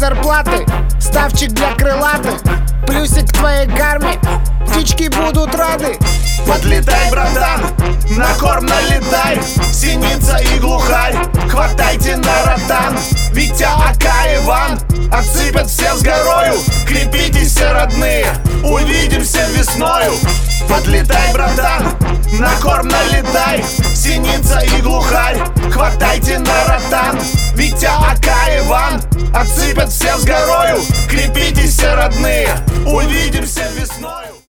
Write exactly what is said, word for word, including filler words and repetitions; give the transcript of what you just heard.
зарплаты, ставчик для крылатых, плюсик к твоей карме, птички будут рады. Подлетай, братан, на корм налетай, синица и глухарь, хватайте на ротан. Витя, Ака, Иван отсыпят всем с горою. Крепитесь, родные, увидимся весною. Подлетай, братан, на корм налетай, синица и глухарь, хватайте на ротан. Витя, Ака, Иван отсыпят всем с горою. Крепитесь, родные, увидимся весною.